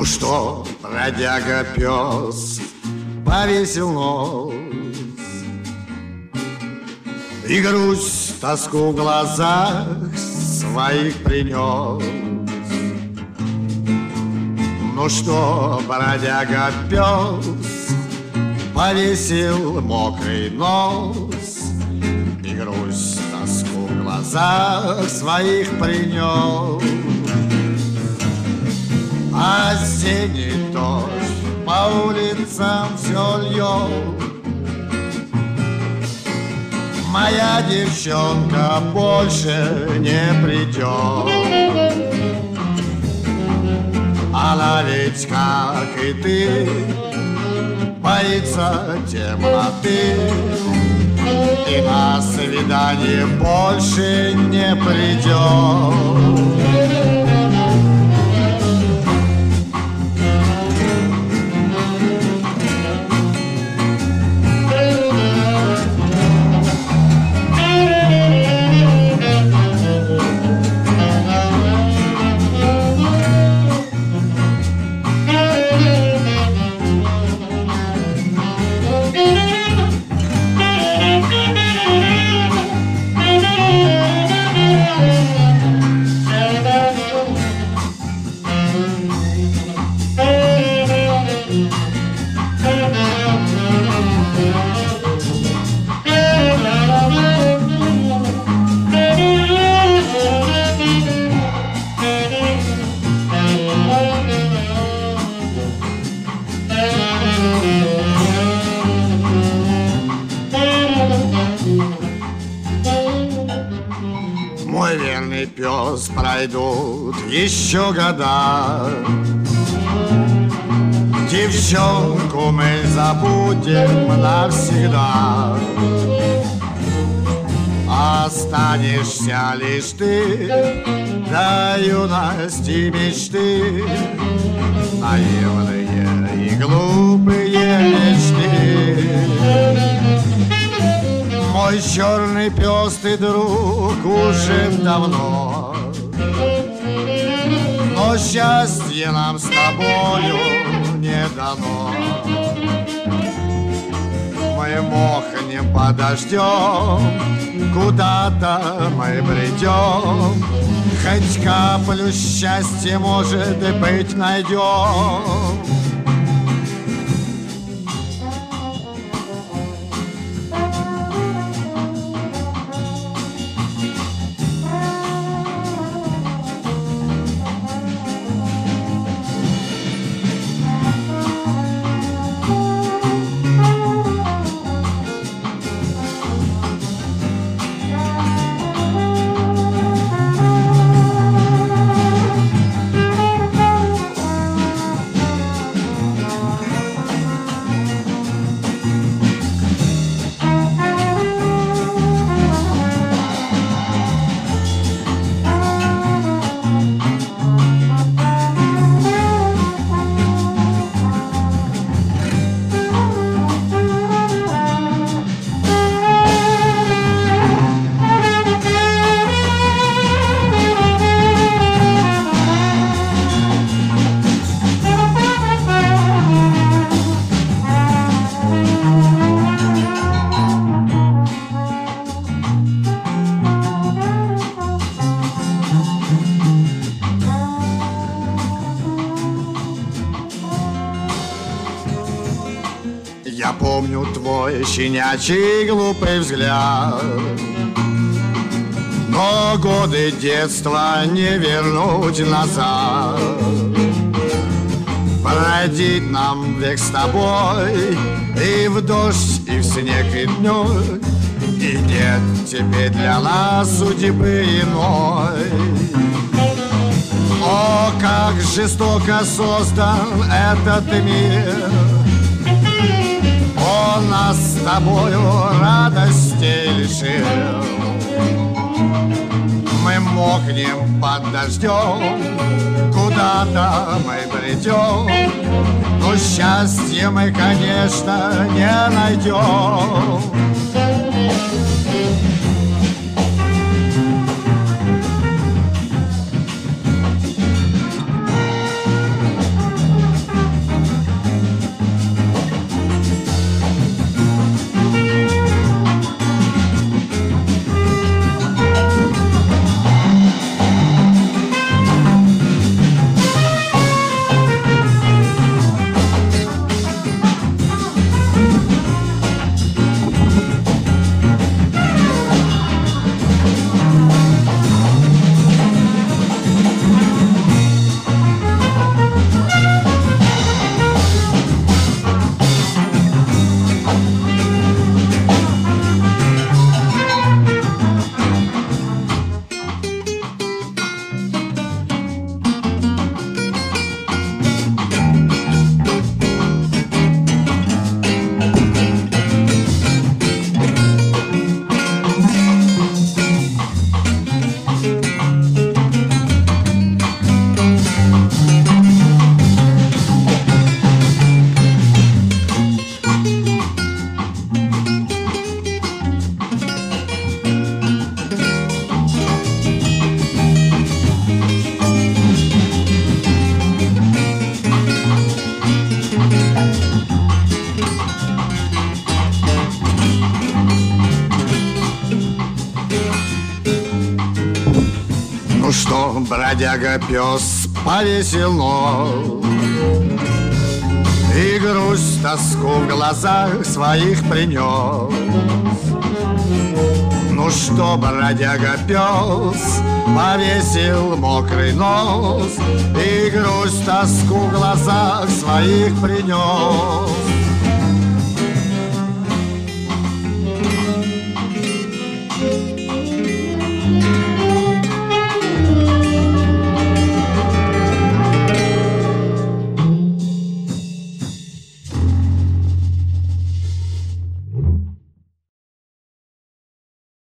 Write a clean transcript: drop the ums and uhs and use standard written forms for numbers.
Ну что, бродяга пес, повесил нос и грусть, тоску в глазах своих принес. Ну что, бродяга пес, повесил мокрый нос и грусть, тоску в глазах своих принес. Осенний дождь по улицам все льет, моя девчонка больше не придет. Она ведь, как и ты, боится темноты и на свидание больше не придет. Мой верный пес, пройдут еще года, девчонку мы забудем навсегда. Останешься лишь ты, до юности мечты, наивные и глупые мечты. Мой черный пес, ты друг уже давно, но счастье нам с тобою не дано. Мы мокнем под дождем, куда-то мы бредем, хоть каплю счастья, может быть, найдем. Я помню твой щенячий глупый взгляд, но годы детства не вернуть назад. Бродить нам век с тобой и в дождь, и в снег, и днем, и нет теперь для нас судьбы иной. О, как жестоко создан этот мир! Он нас с тобою радостей лишил. Мы мокнем под дождем, куда-то мы бредем, но счастье мы, конечно, не найдем. что, бродяга пес повесил нос и грусть, тоску в глазах своих принес. Ну что, бродяга пес повесил мокрый нос и грусть, тоску в глазах своих принес.